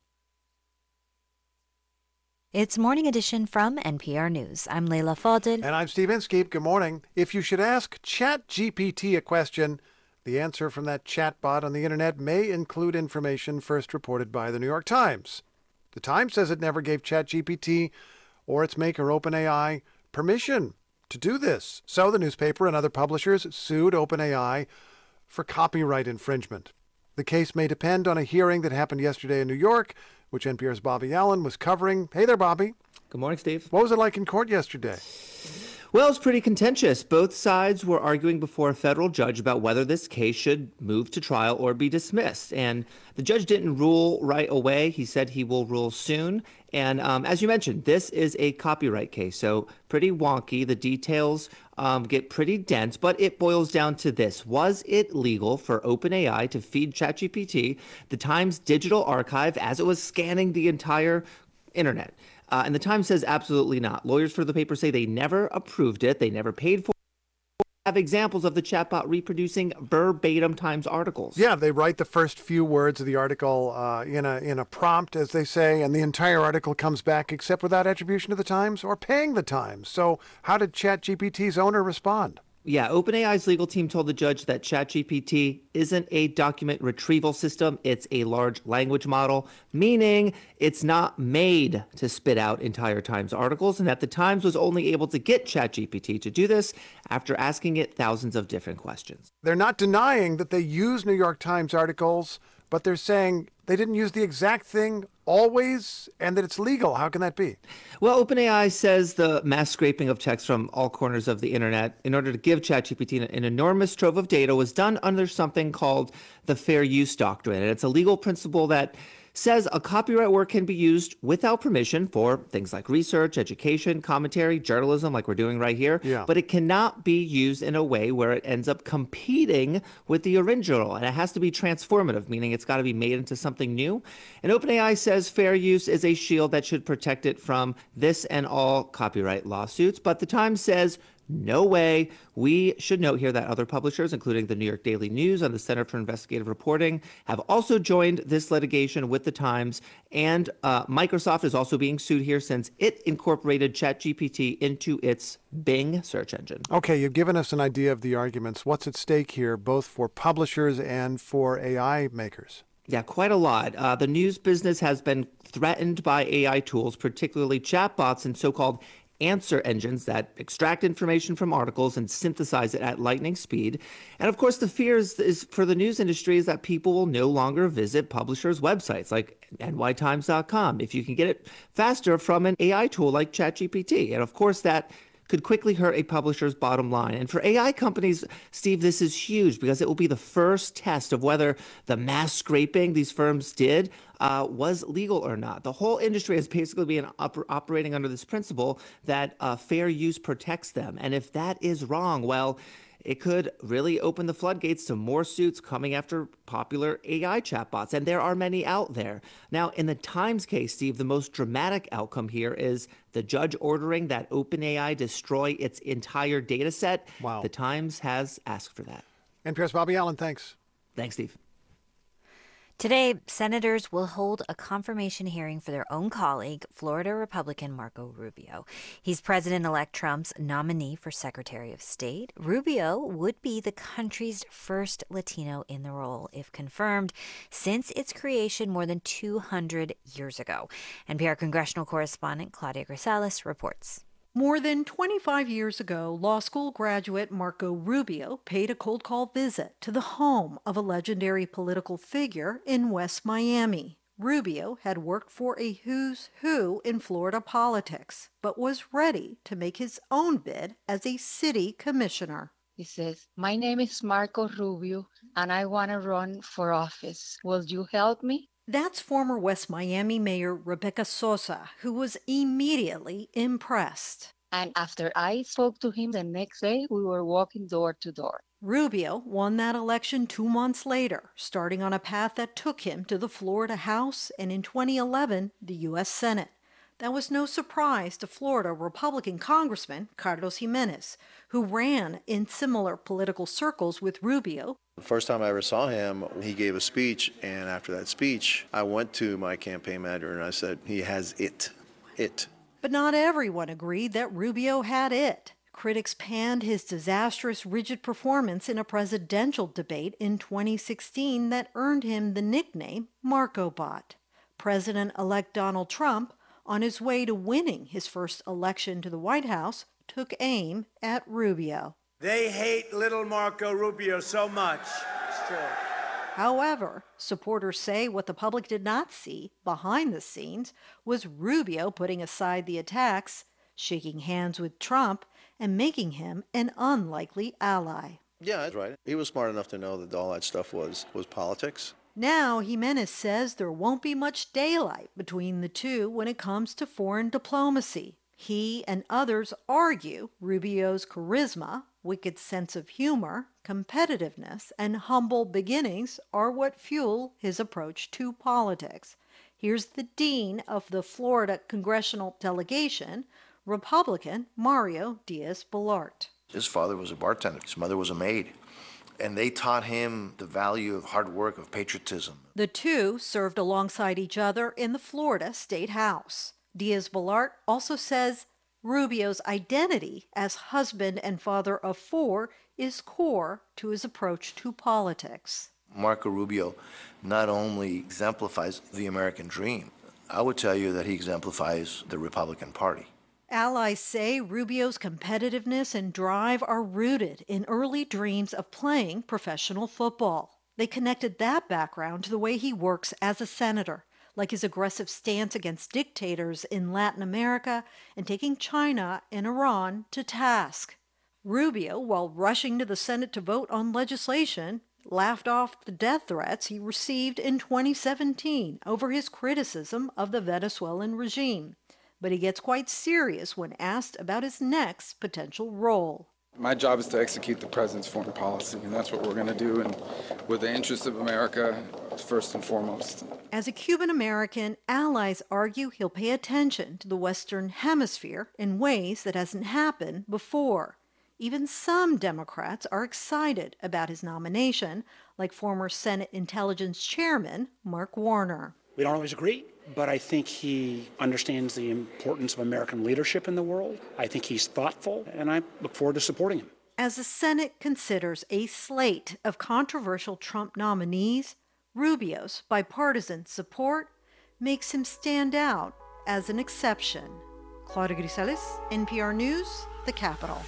It's Morning Edition from N P R News. I'm Leila Fadel. And I'm Steve Inskeep. Good morning. If you should ask ChatGPT a question, the answer from that chatbot on the internet may include information first reported by the New York Times. The Times says it never gave ChatGPT or its maker OpenAI permission to do this. So the newspaper and other publishers sued OpenAI for copyright infringement. The case may depend on a hearing that happened yesterday in New York, which N P R's Bobby Allen was covering. Hey there, Bobby. Good morning, Steve. What was it like in court yesterday? Well, it's pretty contentious. Both sides were arguing before a federal judge about whether this case should move to trial or be dismissed. And the judge didn't rule right away. He said he will rule soon. And um, as you mentioned, this is a copyright case, so pretty wonky. The details um, get pretty dense, but it boils down to this. Was it legal for OpenAI to feed ChatGPT the Times digital archive as it was scanning the entire internet? Uh, and the Times says absolutely not. Lawyers for the paper say they never approved it. They never paid for it. Have examples of the chatbot reproducing verbatim Times articles. Yeah, they write the first few words of the article uh, in a in a prompt, as they say, and the entire article comes back except without attribution to the Times or paying the Times. So how did ChatGPT's owner respond? Yeah, OpenAI's legal team told the judge that ChatGPT isn't a document retrieval system. It's a large language model, meaning it's not made to spit out entire Times articles, and that the Times was only able to get ChatGPT to do this after asking it thousands of different questions. They're not denying that they use New York Times articles, but they're saying they didn't use the exact thing always and that it's legal. How can that be? Well, OpenAI says the mass scraping of text from all corners of the internet in order to give ChatGPT an enormous trove of data was done under something called the fair use doctrine. And it's a legal principle that says a copyright work can be used without permission for things like research, education, commentary, journalism, like we're doing right here. Yeah. But it cannot be used in a way where it ends up competing with the original. And it has to be transformative, meaning it's got to be made into something new. And OpenAI says fair use is a shield that should protect it from this and all copyright lawsuits. But the Times says, no way. We should note here that other publishers, including the New York Daily News and the Center for Investigative Reporting, have also joined this litigation with the Times. And uh, Microsoft is also being sued here since it incorporated ChatGPT into its Bing search engine. Okay, you've given us an idea of the arguments. What's at stake here, both for publishers and for A I makers? Yeah, quite a lot. Uh, the news business has been threatened by A I tools, particularly chatbots and so-called answer engines that extract information from articles and synthesize it at lightning speed. And of course, the fear is, is for the news industry is that people will no longer visit publishers' websites like N Y Times dot com if you can get it faster from an A I tool like ChatGPT. And of course, that could quickly hurt a publisher's bottom line. And for A I companies, Steve, this is huge because it will be the first test of whether the mass scraping these firms did uh, was legal or not. The whole industry has basically been op- operating under this principle that uh, fair use protects them. And if that is wrong, well, it could really open the floodgates to more suits coming after popular A I chatbots, and there are many out there. Now, in the Times case, Steve, the most dramatic outcome here is the judge ordering that OpenAI destroy its entire data set. Wow. The Times has asked for that. N P R's Bobby Allen, thanks. Thanks, Steve. Today, senators will hold a confirmation hearing for their own colleague, Florida Republican Marco Rubio. He's President-elect Trump's nominee for Secretary of State. Rubio would be the country's first Latino in the role, if confirmed, since its creation more than two hundred years ago. N P R congressional correspondent Claudia Grisales reports. More than twenty-five years ago, law school graduate Marco Rubio paid a cold call visit to the home of a legendary political figure in West Miami. Rubio had worked for a who's who in Florida politics, but was ready to make his own bid as a city commissioner. He says, "My name is Marco Rubio, and I want to run for office. Will you help me?" That's former West Miami Mayor Rebecca Sosa, who was immediately impressed. And after I spoke to him the next day, we were walking door to door. Rubio won that election two months later, starting on a path that took him to the Florida House and in twenty eleven, the U S Senate. That was no surprise to Florida Republican Congressman Carlos Jimenez, who ran in similar political circles with Rubio. The first time I ever saw him, he gave a speech, and after that speech, I went to my campaign manager and I said, he has it. It. But not everyone agreed that Rubio had it. Critics panned his disastrous, rigid performance in a presidential debate in twenty sixteen that earned him the nickname MarcoBot. President-elect Donald Trump, on his way to winning his first election to the White House, took aim at Rubio. They hate little Marco Rubio so much. It's true. However, supporters say what the public did not see behind the scenes was Rubio putting aside the attacks, shaking hands with Trump, and making him an unlikely ally. Yeah, that's right. He was smart enough to know that all that stuff was, was politics. Now, Jimenez says there won't be much daylight between the two when it comes to foreign diplomacy. He and others argue Rubio's charisma, wicked sense of humor, competitiveness, and humble beginnings are what fuel his approach to politics. Here's the dean of the Florida congressional delegation, Republican Mario Diaz-Balart. His father was a bartender. His mother was a maid. And they taught him the value of hard work, of patriotism. The two served alongside each other in the Florida State House. Diaz-Balart also says Rubio's identity as husband and father of four is core to his approach to politics. Marco Rubio not only exemplifies the American dream, I would tell you that he exemplifies the Republican Party. Allies say Rubio's competitiveness and drive are rooted in early dreams of playing professional football. They connected that background to the way he works as a senator, like his aggressive stance against dictators in Latin America and taking China and Iran to task. Rubio, while rushing to the Senate to vote on legislation, laughed off the death threats he received in twenty seventeen over his criticism of the Venezuelan regime. But he gets quite serious when asked about his next potential role. My job is to execute the president's foreign policy, and that's what we're going to do, and with the interests of America first and foremost. As a Cuban American, allies argue he'll pay attention to the Western Hemisphere in ways that hasn't happened before. Even some Democrats are excited about his nomination, like former Senate Intelligence Chairman Mark Warner. We don't always agree, but I think he understands the importance of American leadership in the world. I think he's thoughtful, and I look forward to supporting him. As the Senate considers a slate of controversial Trump nominees, Rubio's bipartisan support makes him stand out as an exception. Claudia Grisales, N P R News, The Capitol.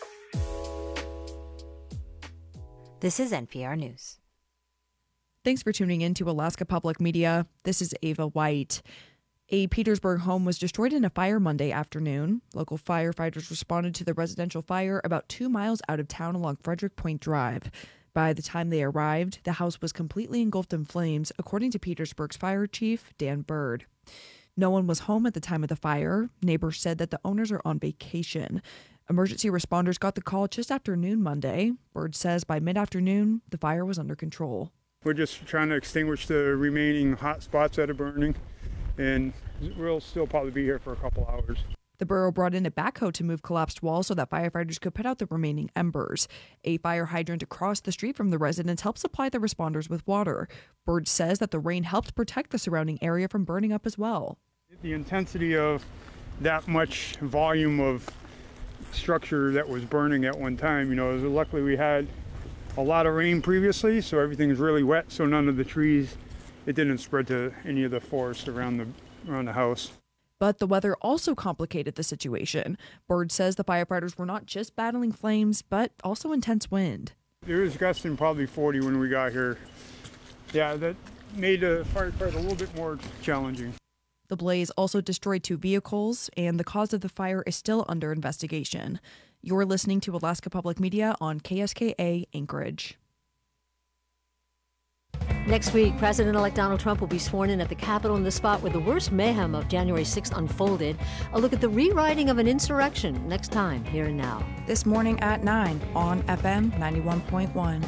This is N P R News. Thanks for tuning in to Alaska Public Media. This is Ava White. A Petersburg home was destroyed in a fire Monday afternoon. Local firefighters responded to the residential fire about two miles out of town along Frederick Point Drive. By the time they arrived, the house was completely engulfed in flames, according to Petersburg's fire chief, Dan Bird. No one was home at the time of the fire. Neighbors said that the owners are on vacation. Emergency responders got the call just after noon Monday. Bird says by mid-afternoon, the fire was under control. We're just trying to extinguish the remaining hot spots that are burning, and we'll still probably be here for a couple hours. The borough brought in a backhoe to move collapsed walls so that firefighters could put out the remaining embers. A fire hydrant across the street from the residence helped supply the responders with water. Bird says that the rain helped protect the surrounding area from burning up as well. The intensity of that much volume of structure that was burning at one time, you know, luckily we had a lot of rain previously, so everything is really wet, so none of the trees, it didn't spread to any of the forest around the around the house. But the weather also complicated the situation. Bird says the firefighters were not just battling flames, but also intense wind. There was gusting probably forty when we got here. Yeah, that made the firefight a little bit more challenging. The blaze also destroyed two vehicles, and the cause of the fire is still under investigation. You're listening to Alaska Public Media on K S K A Anchorage. Next week, President-elect Donald Trump will be sworn in at the Capitol in the spot where the worst mayhem of January sixth unfolded. A look at the rewriting of an insurrection next time, here and now. This morning at nine on F M ninety-one point one.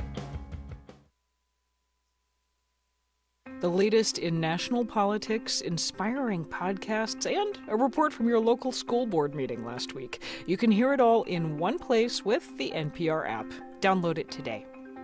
The latest in national politics, inspiring podcasts, and a report from your local school board meeting last week. You can hear it all in one place with the N P R app. Download it today.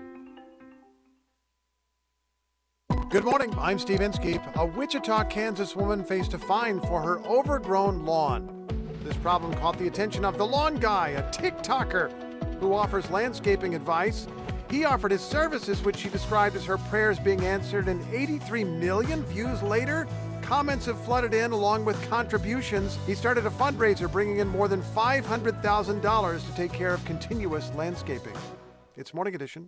Good morning, I'm Steve Inskeep. A Wichita, Kansas woman faced a fine for her overgrown lawn. This problem caught the attention of the Lawn Guy, a TikToker who offers landscaping advice. He offered his services, which she described as her prayers being answered, and eighty-three million views later, comments have flooded in along with contributions. He started a fundraiser bringing in more than five hundred thousand dollars to take care of continuous landscaping. It's Morning Edition.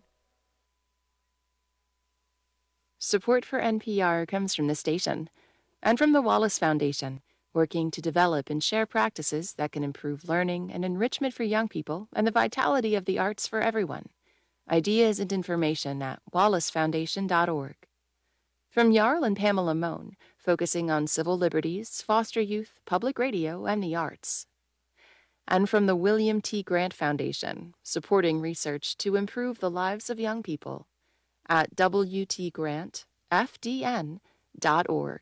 Support for N P R comes from the station and from the Wallace Foundation, working to develop and share practices that can improve learning and enrichment for young people and the vitality of the arts for everyone. Ideas and information at wallace foundation dot org. From Jarl and Pamela Mohn, focusing on civil liberties, foster youth, public radio, and the arts. And from the William T. Grant Foundation, supporting research to improve the lives of young people at w t grant f d n dot org.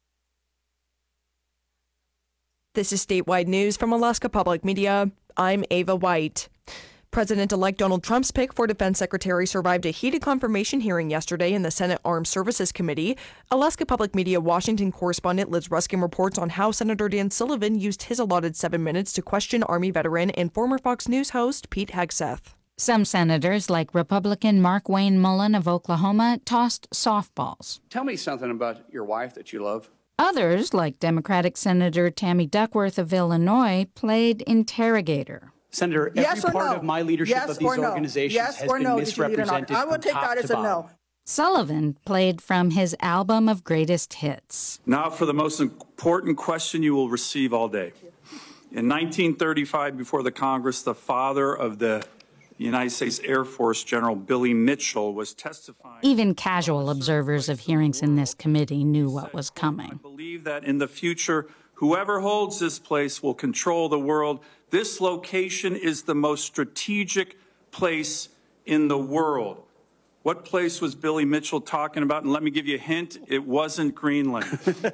This is statewide news from Alaska Public Media. I'm Ava White. President-elect Donald Trump's pick for defense secretary survived a heated confirmation hearing yesterday in the Senate Armed Services Committee. Alaska Public Media Washington correspondent Liz Ruskin reports on how Senator Dan Sullivan used his allotted seven minutes to question Army veteran and former Fox News host Pete Hegseth. Some senators, like Republican Mark Wayne Mullen of Oklahoma, tossed softballs. Tell me something about your wife that you love. Others, like Democratic Senator Tammy Duckworth of Illinois, played interrogator. Senator, every yes or part no? of my leadership yes of these or no? organizations yes has or been no? misrepresented. I will from take top that as to a no. Sullivan played from his album of greatest hits. Now for the most important question you will receive all day. In nineteen thirty-five, before the Congress, the father of the United States Air Force, General Billy Mitchell, was testifying. Even casual observers of hearings in this committee knew what was coming. I believe that in the future, whoever holds this place will control the world. This location is the most strategic place in the world. What place was Billy Mitchell talking about? And let me give you a hint, it wasn't Greenland.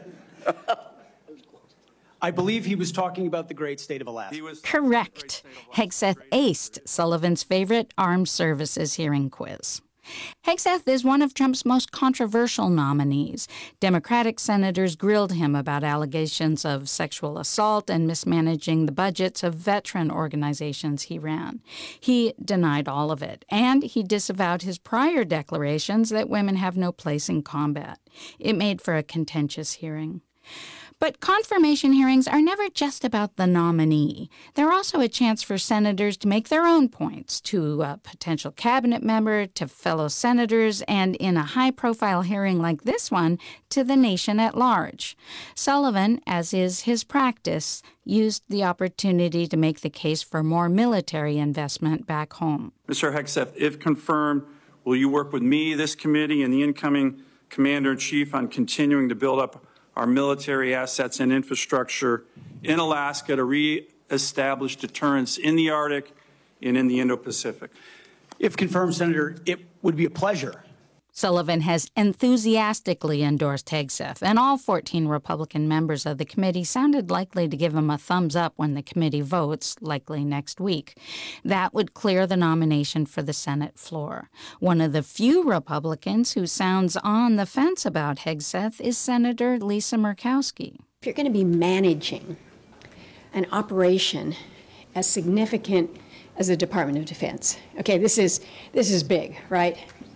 I believe he was talking about the great state of Alaska. He was Correct. Hegseth aced Sullivan's favorite armed services hearing quiz. Hegseth is one of Trump's most controversial nominees. Democratic senators grilled him about allegations of sexual assault and mismanaging the budgets of veteran organizations he ran. He denied all of it, and he disavowed his prior declarations that women have no place in combat. It made for a contentious hearing. But confirmation hearings are never just about the nominee. They're also a chance for senators to make their own points to a potential cabinet member, to fellow senators, and in a high-profile hearing like this one, to the nation at large. Sullivan, as is his practice, used the opportunity to make the case for more military investment back home. Mister Hegseth, if confirmed, will you work with me, this committee, and the incoming Commander-in-Chief on continuing to build up our military assets and infrastructure in Alaska to reestablish deterrence in the Arctic and in the Indo-Pacific? If confirmed, Senator, it would be a pleasure. Sullivan has enthusiastically endorsed Hegseth, and all fourteen Republican members of the committee sounded likely to give him a thumbs up when the committee votes, likely next week. That would clear the nomination for the Senate floor. One of the few Republicans who sounds on the fence about Hegseth is Senator Lisa Murkowski. If you're going to be managing an operation as significant as the Department of Defense, okay, this is this is big, right?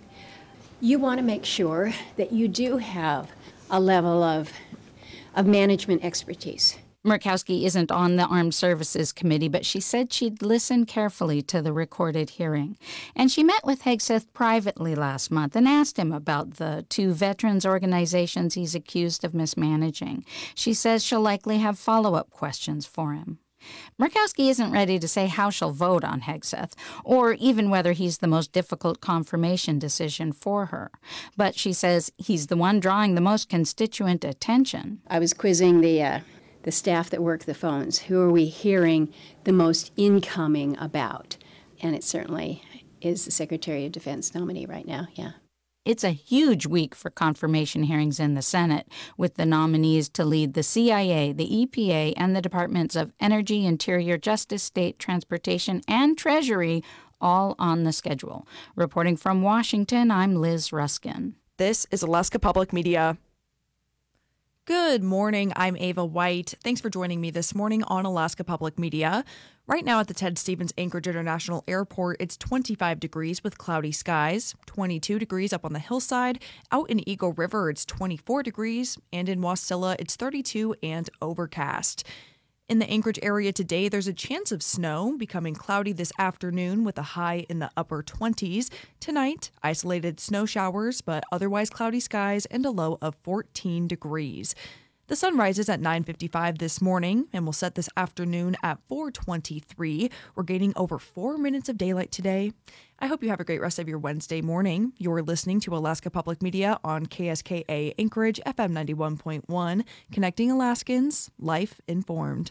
You want to make sure that you do have a level of, of management expertise. Murkowski isn't on the Armed Services Committee, but she said she'd listen carefully to the recorded hearing. And she met with Hegseth privately last month and asked him about the two veterans organizations he's accused of mismanaging. She says she'll likely have follow-up questions for him. Murkowski isn't ready to say how she'll vote on Hegseth, or even whether he's the most difficult confirmation decision for her. But she says he's the one drawing the most constituent attention. I was quizzing the uh, the staff that work the phones. Who are we hearing the most incoming about? And it certainly is the Secretary of Defense nominee right now, yeah. It's a huge week for confirmation hearings in the Senate, with the nominees to lead the C I A, the E P A, and the Departments of Energy, Interior, Justice, State, Transportation, and Treasury all on the schedule. Reporting from Washington, I'm Liz Ruskin. This is Alaska Public Media. Good morning. I'm Ava White. Thanks for joining me this morning on Alaska Public Media. Right now at the Ted Stevens Anchorage International Airport, it's twenty-five degrees with cloudy skies, twenty-two degrees up on the hillside. Out in Eagle River, it's twenty-four degrees, and in Wasilla, it's thirty-two and overcast. In the Anchorage area today, there's a chance of snow, becoming cloudy this afternoon with a high in the upper twenties. Tonight, isolated snow showers, but otherwise cloudy skies and a low of fourteen degrees. The sun rises at nine fifty-five this morning and will set this afternoon at four twenty-three. We're gaining over four minutes of daylight today. I hope you have a great rest of your Wednesday morning. You're listening to Alaska Public Media on K S K A Anchorage F M ninety-one point one, connecting Alaskans, life informed.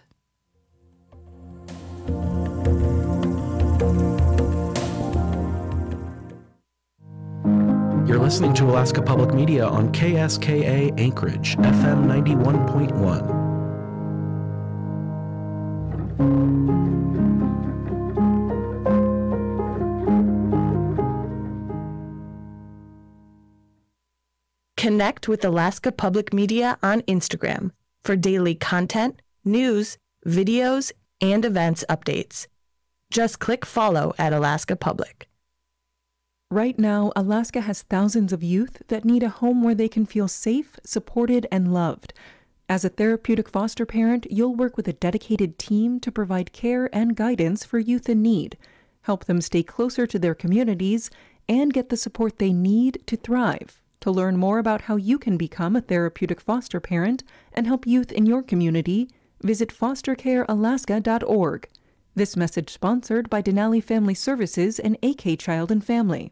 You're listening to Alaska Public Media on K S K A Anchorage, F M ninety-one point one. Connect with Alaska Public Media on Instagram for daily content, news, videos, and events updates. Just click follow at Alaska Public. Right now, Alaska has thousands of youth that need a home where they can feel safe, supported, and loved. As a therapeutic foster parent, you'll work with a dedicated team to provide care and guidance for youth in need, help them stay closer to their communities, and get the support they need to thrive. To learn more about how you can become a therapeutic foster parent and help youth in your community, visit foster care alaska dot org. This message sponsored by Denali Family Services and A K Child and Family.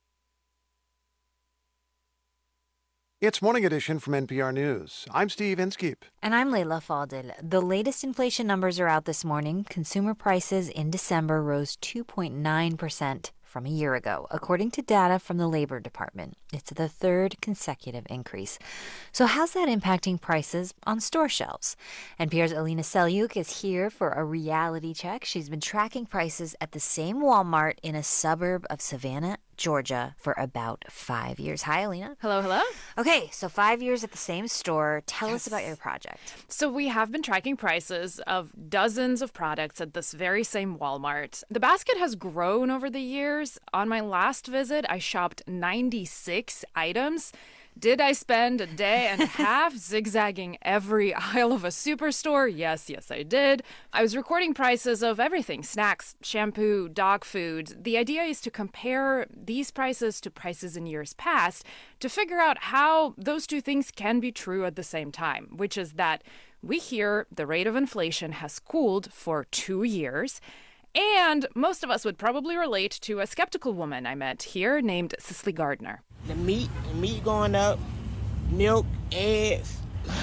It's Morning Edition from N P R News. I'm Steve Inskeep. And I'm Leila Fadel. The latest inflation numbers are out this morning. Consumer prices in December rose two point nine percent from a year ago, according to data from the Labor Department. It's the third consecutive increase. So how's that impacting prices on store shelves? N P R's Alina Selyuk is here for a reality check. She's been tracking prices at the same Walmart in a suburb of Savannah, Georgia, for about five years. Hi, Alina. Hello, hello. Okay, so five years at the same store. Tell yes. us about your project. So we have been tracking prices of dozens of products at this very same Walmart. The basket has grown over the years. On my last visit, I shopped ninety-six items. Did I spend a day and a half zigzagging every aisle of a superstore? Yes, yes, I did. I was recording prices of everything: snacks, shampoo, dog food. The idea is to compare these prices to prices in years past to figure out how those two things can be true at the same time, which is that we hear the rate of inflation has cooled for two years. And most of us would probably relate to a skeptical woman I met here named Cicely Gardner. The meat, the meat going up, milk, eggs,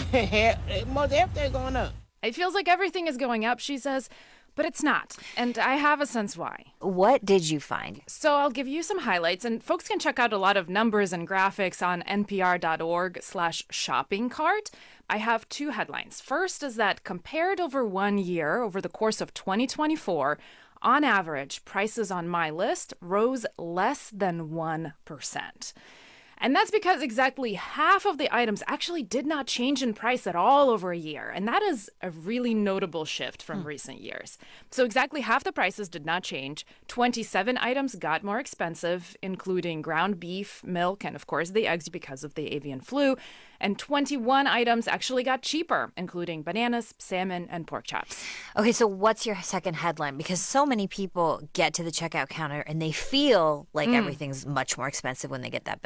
most everything going up. It feels like everything is going up, she says, but it's not. And I have a sense why. What did you find? So I'll give you some highlights, and folks can check out a lot of numbers and graphics on npr.org slash shopping cart. I have two headlines. First is that compared over one year, over the course of twenty twenty-four, on average, prices on my list rose less than one percent. And that's because exactly half of the items actually did not change in price at all over a year. And that is a really notable shift from hmm. recent years. So exactly half the prices did not change. twenty-seven items got more expensive, including ground beef, milk, and of course the eggs because of the avian flu. And twenty-one items actually got cheaper, including bananas, salmon, and pork chops. Okay, so what's your second headline? Because so many people get to the checkout counter and they feel like mm. everything's much more expensive when they get that bill. A hundred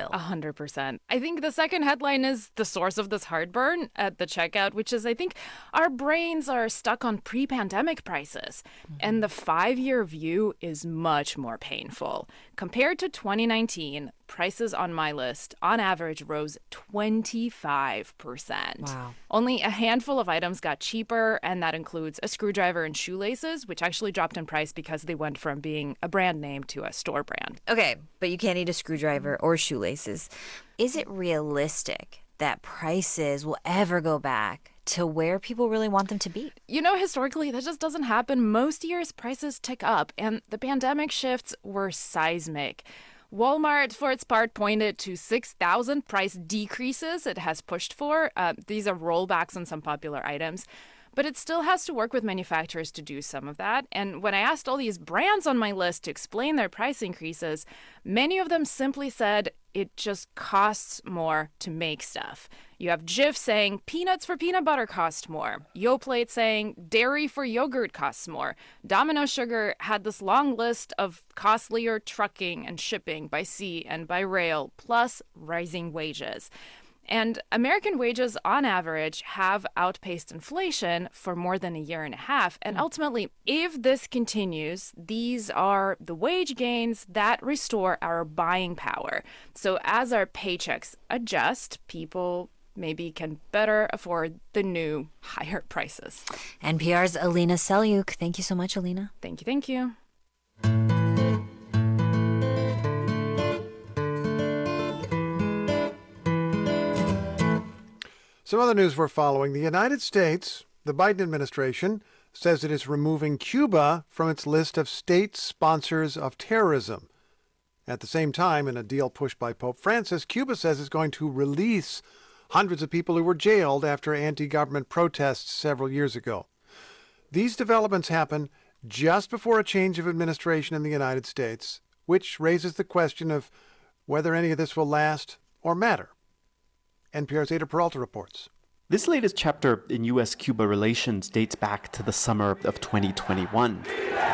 hundred percent. I think the second headline is the source of this heartburn at the checkout, which is I think our brains are stuck on pre-pandemic prices. Mm-hmm. And the five-year view is much more painful. Compared to twenty nineteen, prices on my list, on average, rose twenty-five percent. Wow. Only a handful of items got cheaper, and that includes a screwdriver and shoelaces, which actually dropped in price because they went from being a brand name to a store brand. Okay, but you can't eat a screwdriver or shoelaces. Is it realistic that prices will ever go back to where people really want them to be? You know, historically, that just doesn't happen. Most years, prices tick up, and the pandemic shifts were seismic. Walmart, for its part, pointed to six thousand price decreases it has pushed for. Uh, these are rollbacks on some popular items. But it still has to work with manufacturers to do some of that. And when I asked all these brands on my list to explain their price increases, many of them simply said it just costs more to make stuff. You have Jif saying peanuts for peanut butter cost more. Yoplait saying dairy for yogurt costs more. Domino Sugar had this long list of costlier trucking and shipping by sea and by rail, plus rising wages. And American wages, on average, have outpaced inflation for more than a year and a half. And ultimately, if this continues, these are the wage gains that restore our buying power. So as our paychecks adjust, people maybe can better afford the new higher prices. N P R's Alina Selyuk. Thank you so much, Alina. Thank you, thank you. Some other news we're following. The United States, the Biden administration, says it is removing Cuba from its list of state sponsors of terrorism. At the same time, in a deal pushed by Pope Francis, Cuba says it's going to release hundreds of people who were jailed after anti-government protests several years ago. These developments happen just before a change of administration in the United States, which raises the question of whether any of this will last or matter. N P R's Ada Peralta reports. This latest chapter in U S Cuba relations dates back to the summer of twenty twenty-one.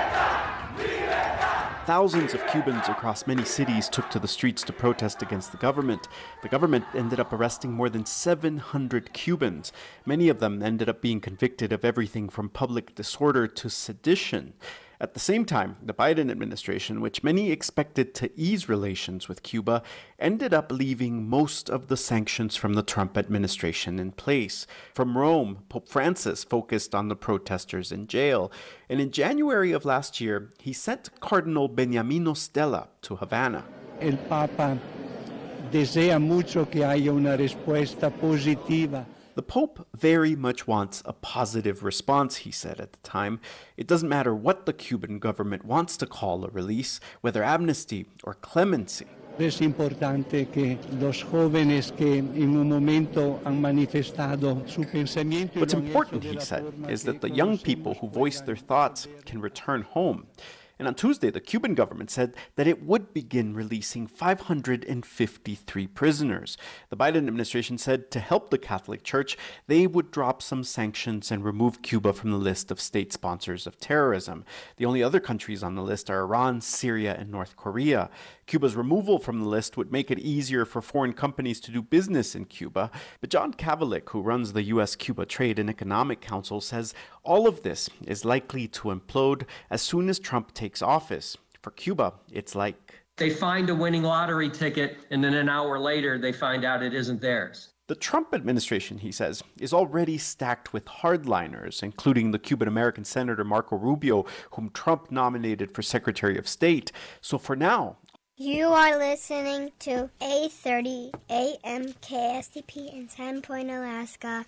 Thousands of Cubans across many cities took to the streets to protest against the government. The government ended up arresting more than seven hundred Cubans. Many of them ended up being convicted of everything from public disorder to sedition. At the same time, the Biden administration, which many expected to ease relations with Cuba, ended up leaving most of the sanctions from the Trump administration in place. From Rome, Pope Francis focused on the protesters in jail. And in January of last year, he sent Cardinal Beniamino Stella to Havana. El Papa desea mucho que haya una respuesta positiva. The Pope very much wants a positive response, he said at the time. It doesn't matter what the Cuban government wants to call a release, whether amnesty or clemency. Es importante que los jóvenes que en un momento han manifestado su pensamiento. What's important, he said, is that the young people who voice their thoughts can return home. And on Tuesday, the Cuban government said that it would begin releasing five hundred fifty-three prisoners. The Biden administration said to help the Catholic Church, they would drop some sanctions and remove Cuba from the list of state sponsors of terrorism. The only other countries on the list are Iran, Syria, and North Korea. Cuba's removal from the list would make it easier for foreign companies to do business in Cuba. But John Kavalik, who runs the U S Cuba Trade and Economic Council, says all of this is likely to implode as soon as Trump takes office. For Cuba, it's like they find a winning lottery ticket, and then an hour later, they find out it isn't theirs. The Trump administration, he says, is already stacked with hardliners, including the Cuban-American Senator Marco Rubio, whom Trump nominated for Secretary of State. So for now... You are listening to eight thirty A M K S D P in Sand Point, Alaska.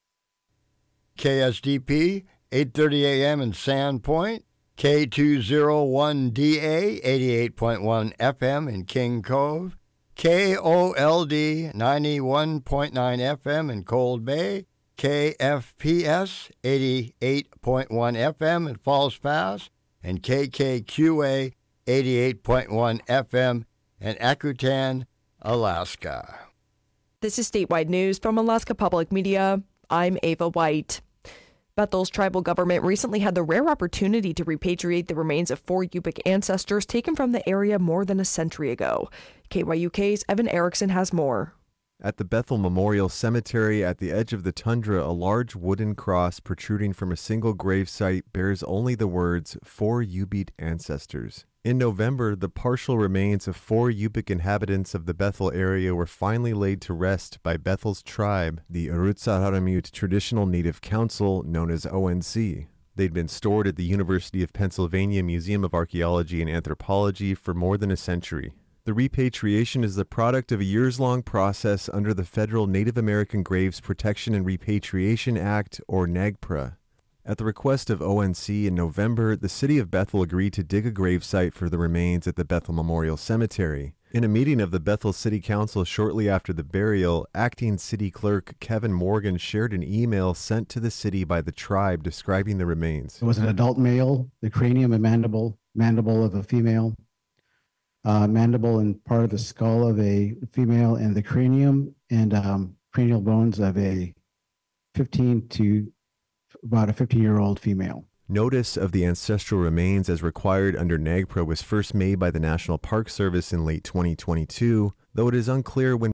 K S D P, eight thirty A M in Sand Point. K two oh one D A, eighty-eight point one F M in King Cove. K O L D, ninety-one point nine F M in Cold Bay. K F P S, eighty-eight point one F M in Falls Pass. And K K Q A, eighty-eight point one F M in Akutan, Alaska. This is statewide news from Alaska Public Media. I'm Ava White. Bethel's tribal government recently had the rare opportunity to repatriate the remains of four Yupik ancestors taken from the area more than a century ago. K Y U K's Evan Erickson has more. At the Bethel Memorial Cemetery at the edge of the tundra, a large wooden cross protruding from a single gravesite bears only the words, "Four Yupik Ancestors." In November, the partial remains of four Yupik inhabitants of the Bethel area were finally laid to rest by Bethel's tribe, the Arutzaharamute Traditional Native Council, known as O N C. They'd been stored at the University of Pennsylvania Museum of Archaeology and Anthropology for more than a century. The repatriation is the product of a years-long process under the Federal Native American Graves Protection and Repatriation Act, or NAGPRA. At the request of O N C in November, the city of Bethel agreed to dig a gravesite for the remains at the Bethel Memorial Cemetery. In a meeting of the Bethel City Council shortly after the burial, acting city clerk Kevin Morgan shared an email sent to the city by the tribe describing the remains. It was an adult male, the cranium and mandible, mandible of a female, uh, mandible and part of the skull of a female, and the cranium and um, cranial bones of a fifteen to about a fifteen-year-old female. Notice of the ancestral remains as required under NAGPRA was first made by the National Park Service in late twenty twenty-two, though it is unclear when